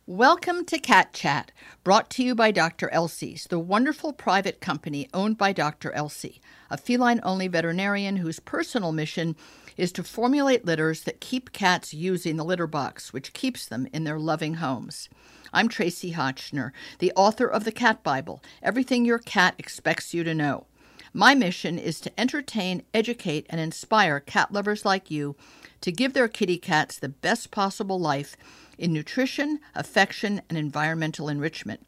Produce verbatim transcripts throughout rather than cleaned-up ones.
Welcome to Cat Chat, brought to you by Doctor Elsey's, the wonderful private company owned by Doctor Elsey, a feline-only veterinarian whose personal mission is to formulate litters that keep cats using the litter box, which keeps them in their loving homes. I'm Tracy Hotchner, the author of the Cat Bible, Everything Your Cat Expects You to Know. My mission is to entertain, educate, and inspire cat lovers like you to give their kitty cats the best possible life in nutrition, affection, and environmental enrichment.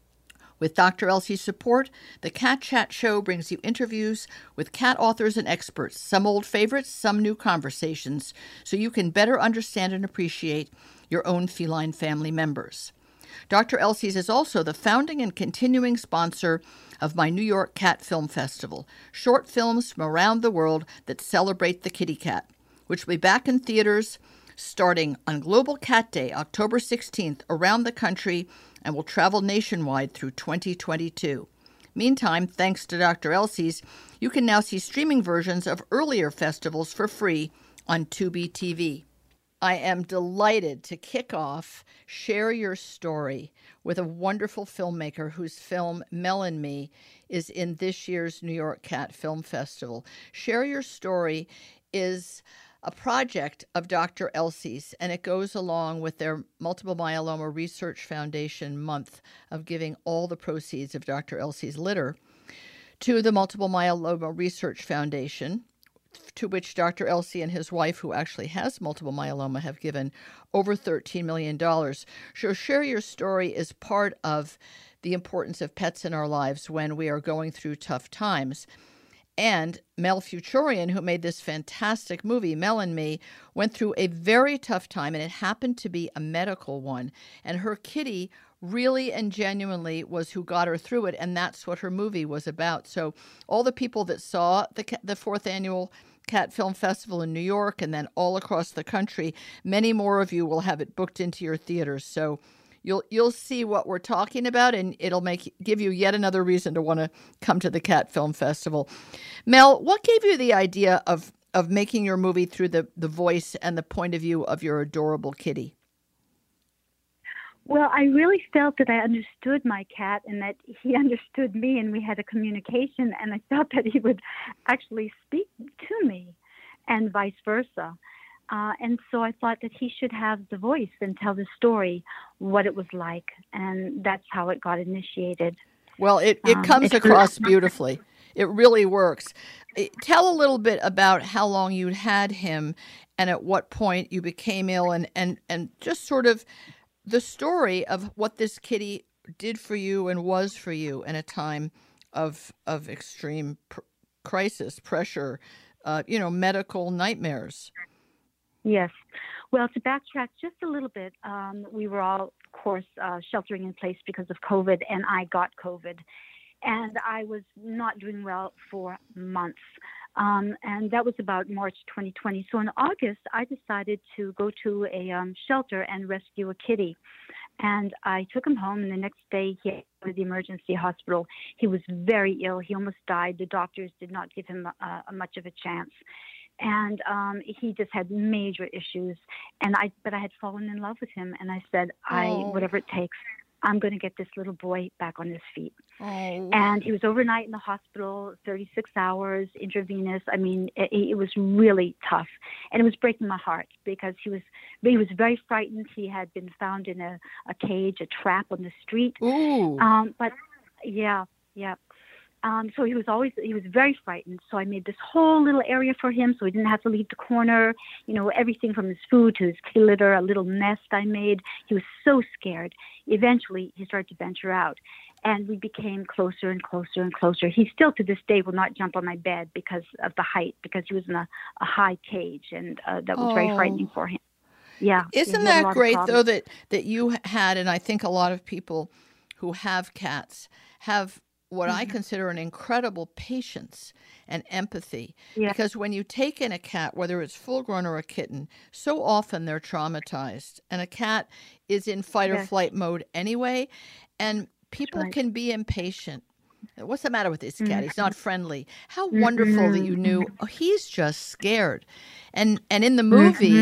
With Doctor Elsey's support, the Cat Chat Show brings you interviews with cat authors and experts, some old favorites, some new conversations, so you can better understand and appreciate your own feline family members. Doctor Elsey's is also the founding and continuing sponsor of my New York Cat Film Festival, short films from around the world that celebrate the kitty cat, which will be back in theaters starting on Global Cat Day, October sixteenth, around the country, and will travel nationwide through twenty twenty-two. Meantime, thanks to Doctor Elsey's, you can now see streaming versions of earlier festivals for free on Tubi T V. I am delighted to kick off Share Your Story with a wonderful filmmaker whose film Mel and Me is in this year's New York Cat Film Festival. Share Your Story is a project of Doctor Elsey's, and it goes along with their Multiple Myeloma Research Foundation month of giving all the proceeds of Doctor Elsey's litter to the Multiple Myeloma Research Foundation, to which Doctor Elsey and his wife, who actually has multiple myeloma, have given over thirteen million dollars. So Share Your Story is part of the importance of pets in our lives when we are going through tough times. And Mel Futurian, who made this fantastic movie, Mel and Me, went through a very tough time, and it happened to be a medical one. And her kitty really and genuinely was who got her through it, and that's what her movie was about. So all the people that saw the the fourth annual Cat Film Festival in New York and then all across the country, many more of you will have it booked into your theaters. So You'll you'll see what we're talking about, and it'll make give you yet another reason to want to come to the Cat Film Festival. Mel, what gave you the idea of, of making your movie through the, the voice and the point of view of your adorable kitty? Well, I really felt that I understood my cat and that he understood me, and we had a communication, and I felt that he would actually speak to me and vice versa. Uh, and so I thought that he should have the voice and tell the story, what it was like. And that's how it got initiated. Well, it, it um, comes across beautifully. It really works. Tell a little bit about how long you had him and at what point you became ill, and, and, and just sort of the story of what this kitty did for you and was for you in a time of, of extreme pr- crisis, pressure, uh, you know, medical nightmares. Yes. Well, to backtrack just a little bit, um, we were all, of course, uh, sheltering in place because of COVID, and I got COVID. And I was not doing well for months. Um, and that was about March twenty twenty. So in August, I decided to go to a um, shelter and rescue a kitty. And I took him home, and the next day he went to the emergency hospital. He was very ill. He almost died. The doctors did not give him uh, much of a chance. And um, he just had major issues. And I, but I had fallen in love with him. And I said, I, Oh. whatever it takes, I'm going to get this little boy back on his feet. Oh. And he was overnight in the hospital, thirty-six hours, intravenous. I mean, it, it was really tough. And it was breaking my heart because he was he was very frightened. He had been found in a, a cage, a trap on the street. Ooh. Um, but, yeah, yeah. Um, so he was always, he was very frightened. So I made this whole little area for him so he didn't have to leave the corner, you know, everything from his food to his kitty litter, a little nest I made. He was so scared. Eventually, he started to venture out, and we became closer and closer and closer. He still, to this day, will not jump on my bed because of the height, because he was in a, a high cage, and uh, that was Oh. very frightening for him. Yeah. Isn't he had a that lot of great, problems. though, that, that you had, and I think a lot of people who have cats have what I consider an incredible patience and empathy. Yeah. Because when you take in a cat, whether it's full grown or a kitten, so often they're traumatized. And a cat is in fight or Yes. flight mode anyway. And people right. can be impatient. What's the matter with this cat? Mhm. He's not friendly. How wonderful that you knew, oh, he's just scared. And and in the movie, Mhm.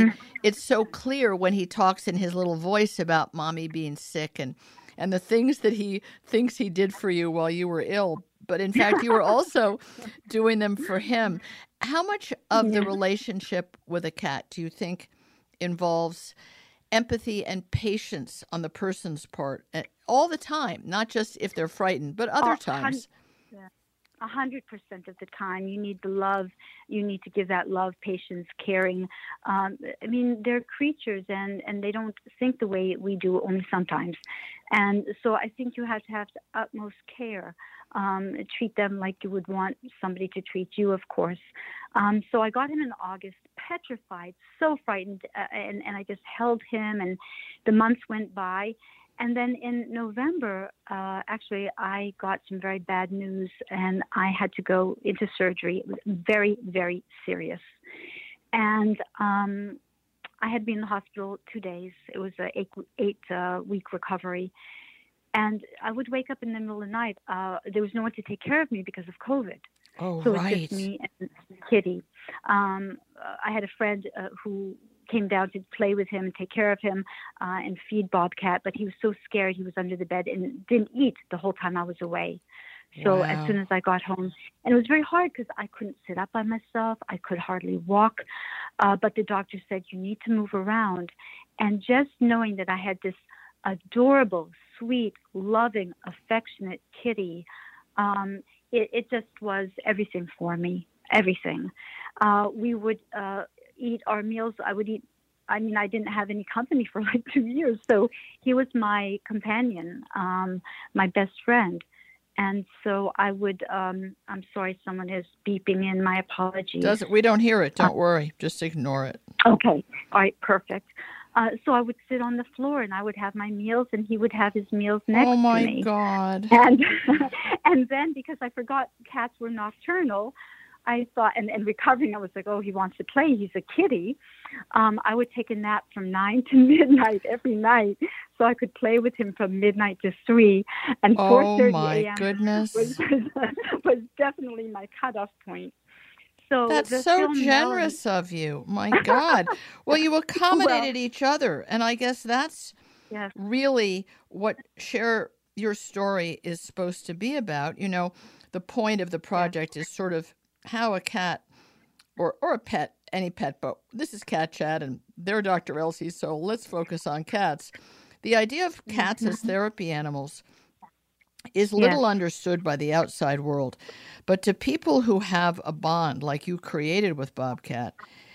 it's so clear when he talks in his little voice about mommy being sick and, and the things that he thinks he did for you while you were ill. But in fact, you were also doing them for him. How much of the Yeah. relationship with a cat do you think involves empathy and patience on the person's part uh, all the time, not just if they're frightened, but other Uh, hun- times? yeah. A hundred percent of the time, you need the love. You need to give that love, patience, caring. Um, I mean, they're creatures, and and they don't think the way we do, only sometimes. And so, I think you have to have the utmost care. Um, treat them like you would want somebody to treat you, of course. Um, so I got him in August, petrified, so frightened, uh, and and I just held him, and the months went by. And then in November, uh, actually, I got some very bad news, and I had to go into surgery. It was very, very serious. And um, I had been in the hospital two days. It was a eight, eight uh, week recovery. And I would wake up in the middle of the night. Uh, there was no one to take care of me because of COVID. Oh, So it was right. just me and Kitty. Um, uh, I had a friend uh, who came down to play with him and take care of him uh, and feed Bobcat, but he was so scared he was under the bed and didn't eat the whole time I was away. So Wow. as soon as I got home, and it was very hard because I couldn't sit up by myself. I could hardly walk. Uh, but the doctor said, you need to move around. And just knowing that I had this adorable, sweet, loving, affectionate Kitty, um, it, it just was everything for me, everything. Uh, we would uh, eat our meals. I would eat, I mean, I didn't have any company for like two years. So he was my companion, um, my best friend. And so I would, um, I'm sorry, someone is beeping in. My apologies. Doesn't we don't hear it. Don't worry. Just ignore it. Okay. All right. Perfect. Uh, so I would sit on the floor and I would have my meals and he would have his meals next Oh, my to me. God. And and then because I forgot cats were nocturnal, I thought, and, and recovering, I was like, oh, he wants to play. He's a kitty. Um, I would take a nap from nine to midnight every night so I could play with him from midnight to three. And Oh, four thirty my a.m. goodness. Was, was definitely my cutoff point. So That's the so film generous of you. My God. Well, you accommodated Well- each other. And I guess that's Yes. really what Share Your Story is supposed to be about. You know, the point of the project is sort of how a cat or, or a pet, any pet, but this is Cat Chat and they're Doctor Elsie, so let's focus on cats. The idea of cats as therapy animals is little Yes. understood by the outside world. But to people who have a bond like you created with Bobcat,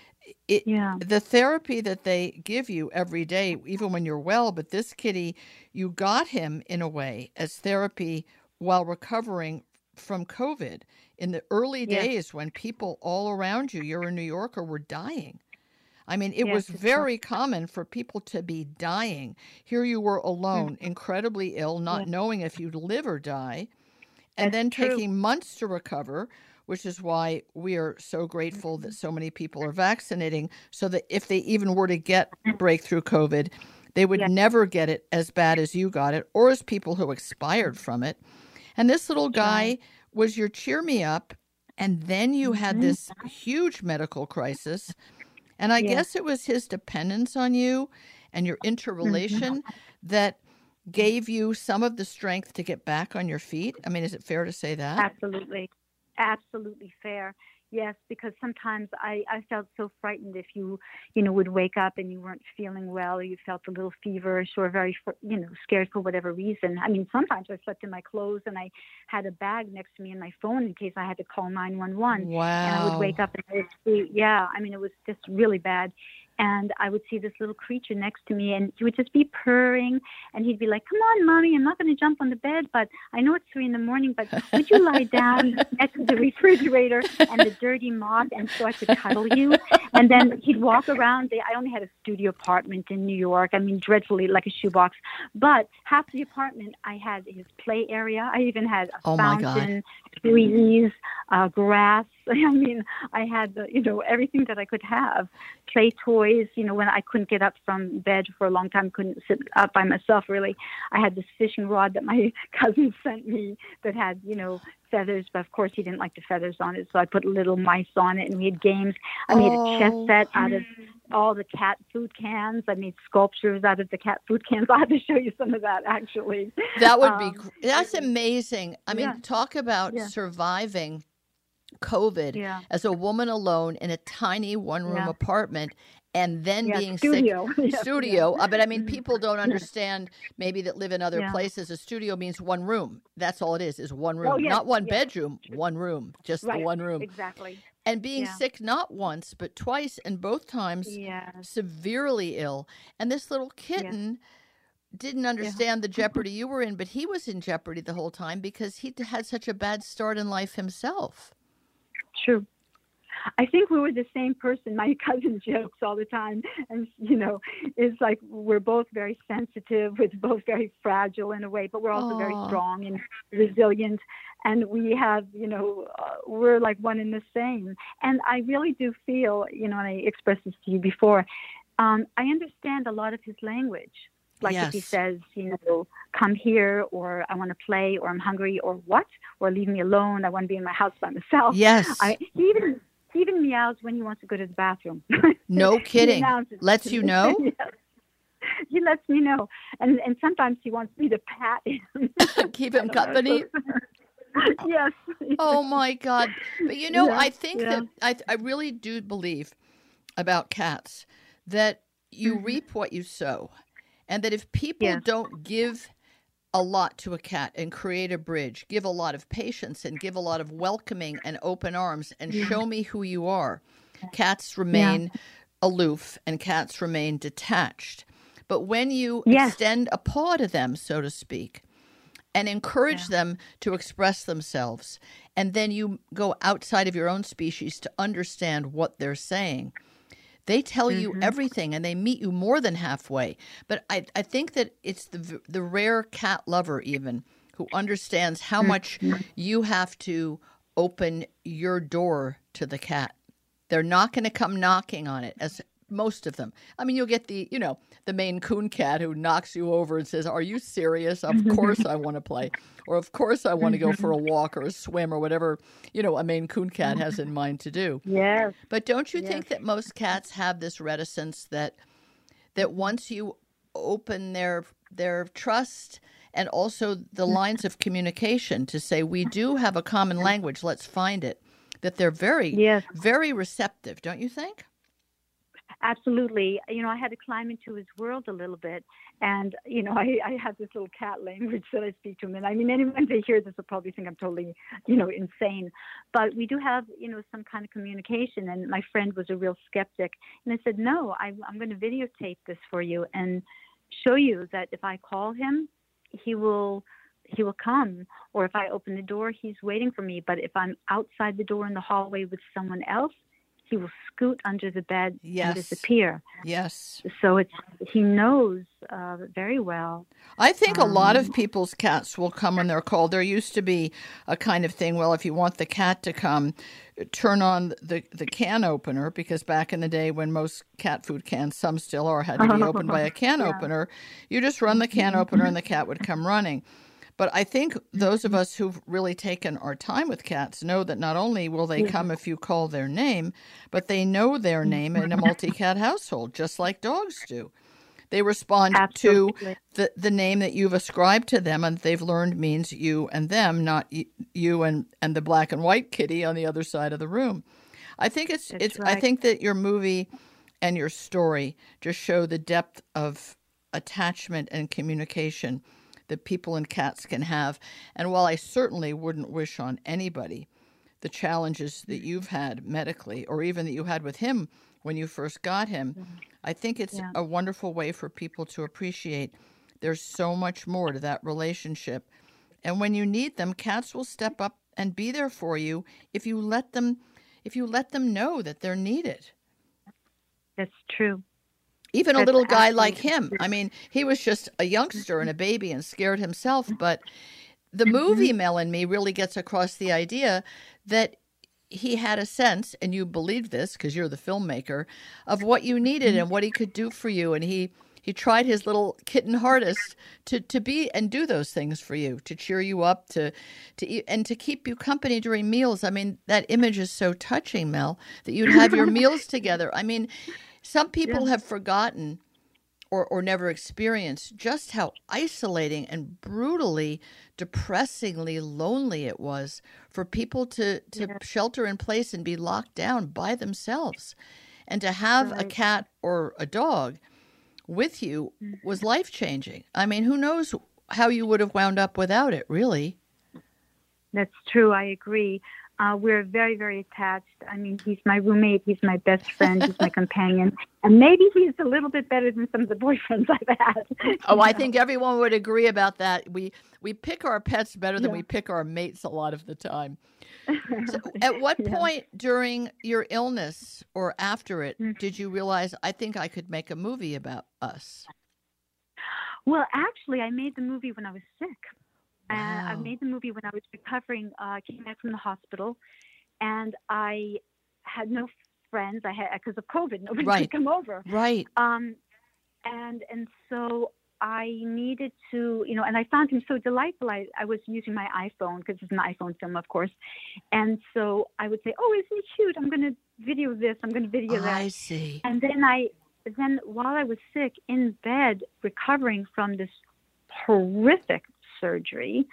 it, Yeah. the therapy that they give you every day, even when you're well, but this kitty, you got him in a way as therapy while recovering from COVID in the early Yes. days when people all around you, you're a New Yorker, were dying. I mean, it Yes, was it's very common for people to be dying. Here you were alone, Mm-hmm. incredibly ill, not Yeah. knowing if you'd live or die, and That's then true. taking months to recover, which is why we are so grateful that so many people are vaccinating, so that if they even were to get breakthrough COVID, they would Yeah. never get it as bad as you got it, or as people who expired from it. And this little guy was your cheer me up, and then you had Mhm. this huge medical crisis. And I Yes. guess it was his dependence on you and your interrelation that gave you some of the strength to get back on your feet. I mean, is it fair to say that? Absolutely. Absolutely fair. Yes, because sometimes I, I felt so frightened if you, you know, would wake up and you weren't feeling well or you felt a little feverish or very, fr- you know, scared for whatever reason. I mean, sometimes I slept in my clothes and I had a bag next to me and my phone in case I had to call nine one one. And I would Wow. wake up and I would see, yeah, I mean, it was just really bad. And I would see this little creature next to me and he would just be purring and he'd be like, come on, mommy, I'm not going to jump on the bed, but I know it's three in the morning, but would you lie down next to the refrigerator and the dirty mop and so I could cuddle you? And then he'd walk around. They, I only had a studio apartment in New York. I mean, dreadfully like a shoebox, but half the apartment, I had his play area. I even had a Oh, my God. fountain, trees, uh, grass. I mean, I had, the, you know, everything that I could have. Play toys, you know, when I couldn't get up from bed for a long time, couldn't sit up by myself, really. I had this fishing rod that my cousin sent me that had, you know, feathers, but of course he didn't like the feathers on it, so I put little mice on it, and we had games. I made a chess Oh. set out of all the cat food cans. I made sculptures out of the cat food cans. I'll have to show you some of that, actually. That would be, Um, that's amazing. I mean, yeah, talk about yeah, surviving COVID yeah, as a woman alone in a tiny one room yeah, apartment and then yeah. being sick. Studio. Yes, yeah. Studio, uh, but I mean, Mhm. people don't Yeah, understand maybe that live in other yeah. places. A studio means one room. That's all it is, is one Oh, room. yes, Not one yes. bedroom, one room, just the Right. one room. Exactly. And being Yeah. sick not once, but twice, and both times Yes. severely ill. And this little Yes. kitten didn't Yeah. understand the jeopardy you were in, but he was in jeopardy the whole time because he had such a bad start in life himself. True. I think we were the same person. My cousin jokes all the time, and you know, it's like we're both very sensitive. We're both very fragile in a way, but we're also very Oh, strong and resilient. And we have, you know, uh, we're like one and the same. And I really do feel, you know, and I expressed this to you before. Um, I understand a lot of his language. Like if he yes. says, you know, come here, or I want to play, or I'm hungry, or what, or leave me alone. I want to be in my house by myself. Yes. I he even he even meows when he wants to go to the bathroom. No He kidding. announces it Lets to you me. know? Yes. He lets me know, and and sometimes he wants me to pat him. Keep I him don't know. company. So, yes. Oh my God. But you know, Yeah. I think Yeah. that I, I really do believe about cats that you Mhm. reap what you sow. And that if people Yes. don't give a lot to a cat and create a bridge, give a lot of patience and give a lot of welcoming and open arms and Yeah. show me who you are, cats Yeah. remain aloof and cats remain detached. But when you Yes. extend a paw to them, so to speak, and encourage Yeah. them to express themselves, and then you go outside of your own species to understand what they're saying, they tell you Mhm. everything and they meet you more than halfway. But I, I think that it's the v- the rare cat lover even who understands how much Mhm. you have to open your door to the cat. They're not going to come knocking on it, as most of them. I mean, you'll get the, you know, the Maine Coon cat who knocks you over and says, "Are you serious? Of course I want to play." Or, "Of course I want to go for a walk or a swim," or whatever, you know, a Maine Coon cat has in mind to do. Yes. But don't you Yes. think that most cats have this reticence that that once you open their their trust and also the lines of communication to say we do have a common language, let's find it, that they're very, Yes. very receptive, don't you think? Absolutely. You know, I had to climb into his world a little bit. And, you know, I, I have this little cat language that I speak to him. And I mean, anyone they hear this will probably think I'm totally, you know, insane. But we do have, you know, some kind of communication. And my friend was a real skeptic. And I said, no, I, I'm going to videotape this for you and show you that if I call him, he will he will come. Or if I open the door, he's waiting for me. But if I'm outside the door in the hallway with someone else, he will scoot under the bed Yes. and disappear. Yes. So it's he knows uh, very well. I think a lot Um, of people's cats will come when they're called. There used to be a kind of thing, well, if you want the cat to come, turn on the, the can opener, because back in the day when most cat food cans, some still are, had to be opened by a can Yeah. opener, you just run the can opener and the cat would come running. But I think those of us who've really taken our time with cats know that not only will they Yeah. come if you call their name, but they know their name in a multi-cat household, just like dogs do. They respond Absolutely. to the, the name that you've ascribed to them, and they've learned means you and them, not y- you and, and the black and white kitty on the other side of the room. I think it's That's it's I right. think that your movie and your story just show the depth of attachment and communication that people and cats can have. And while I certainly wouldn't wish on anybody the challenges that you've had medically, or even that you had with him when you first got him, I think it's Yeah. a wonderful way for people to appreciate there's so much more to that relationship. And when you need them, cats will step up and be there for you if you let them if you let them know that they're needed. That's true. Even a That's little guy like absolutely him. true. I mean, he was just a youngster and a baby and scared himself, but the Mm-hmm. movie Mel and Me really gets across the idea that he had a sense, and you believe this because you're the filmmaker, of what you needed and what he could do for you. And he, he tried his little kitten hardest to, to be and do those things for you, to cheer you up, to to eat, and to keep you company during meals. I mean, that image is so touching, Mel, that you'd have your meals together. I mean, Some people Yeah. have forgotten or, or never experienced just how isolating and brutally, depressingly lonely it was for people to, to Yeah. shelter in place and be locked down by themselves. And to have a Right. cat or a dog with you Mm-hmm. was life-changing. I mean, who knows how you would have wound up without it, really? That's true. I agree. Uh, we're very, very attached. I mean, he's my roommate. He's my best friend. He's my companion. And maybe he's a little bit better than some of the boyfriends I've had. Oh, you I know? think everyone would agree about that. We we pick our pets better than Yeah. we pick our mates a lot of the time. So at what Yeah. point during your illness or after it Mhm. did you realize, I think I could make a movie about us? Well, actually, I made the movie when I was sick. Uh, I Wow. made the movie when I was recovering. Uh, came back from the hospital, and I had no friends. I had because of COVID, nobody Right. could come over. Right. Um, and and so I needed to, you know, and I found him so delightful. I, I was using my iPhone because it's an iPhone film, of course, and so I would say, "Oh, isn't he cute? I'm going to video this. I'm going to video that." I see. And then I, then while I was sick in bed, recovering from this horrific surgery,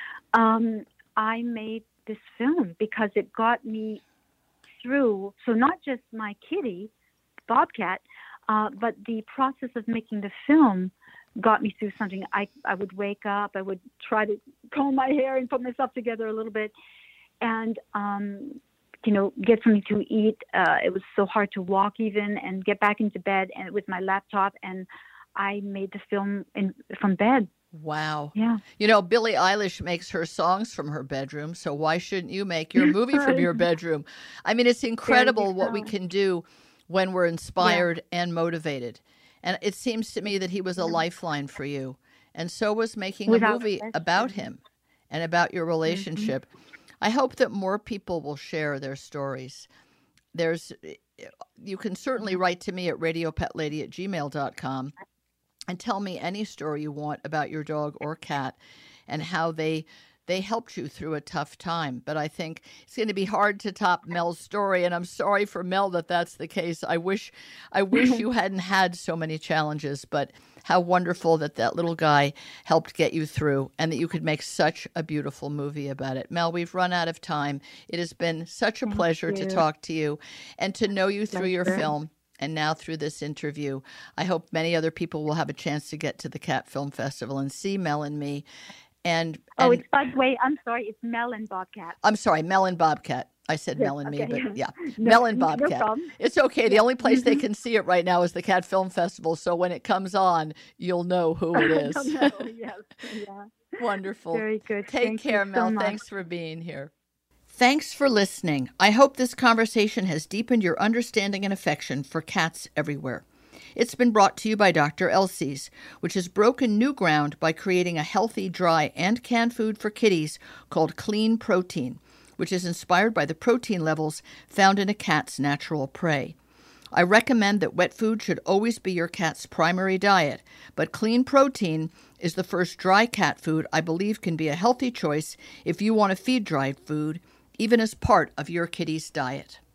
um, I made this film because it got me through. So not just my kitty, Bobcat, uh, but the process of making the film got me through something. I, I would wake up, I would try to comb my hair and put myself together a little bit, and um, you know, get something to eat. Uh, it was so hard to walk even, and get back into bed and with my laptop, and I made the film in from bed. Wow. Yeah. You know, Billie Eilish makes her songs from her bedroom, so why shouldn't you make your movie from your bedroom? I mean, it's incredible what we go. can do when we're inspired and motivated. And it seems to me that he was a lifeline for you. And so was making a Without movie question. about him and about your relationship. I hope that more people will share their stories. There's, you can certainly write to me at radiopetlady at gmail dot com and tell me any story you want about your dog or cat and how they they helped you through a tough time. But I think it's going to be hard to top Mel's story, and I'm sorry for Mel that that's the case. I wish I wish you hadn't had so many challenges, but how wonderful that that little guy helped get you through and that you could make such a beautiful movie about it. Mel, we've run out of time. It has been such a Thank pleasure to you. talk to you and to know you through your Pleasure. film. And now through this interview, I hope many other people will have a chance to get to the Cat Film Festival and see Mel and me. And, Oh, and it's by the way, I'm sorry, it's Mel and Bobcat. I'm sorry, Mel and Bobcat. I said Yes, Mel and me, okay. but yeah, No- Mel and no Bobcat. problem. It's okay. The only place they can see it right now is the Cat Film Festival. So when it comes on, you'll know who it is. Oh, no, yes, yeah. Wonderful. Very good. Take Thank care, you so Mel. much. Thanks for being here. Thanks for listening. I hope this conversation has deepened your understanding and affection for cats everywhere. It's been brought to you by Doctor Elsey's, which has broken new ground by creating a healthy, dry, and canned food for kitties called Clean Protein, which is inspired by the protein levels found in a cat's natural prey. I recommend that wet food should always be your cat's primary diet, but Clean Protein is the first dry cat food I believe can be a healthy choice if you want to feed dry food, even as part of your kitty's diet.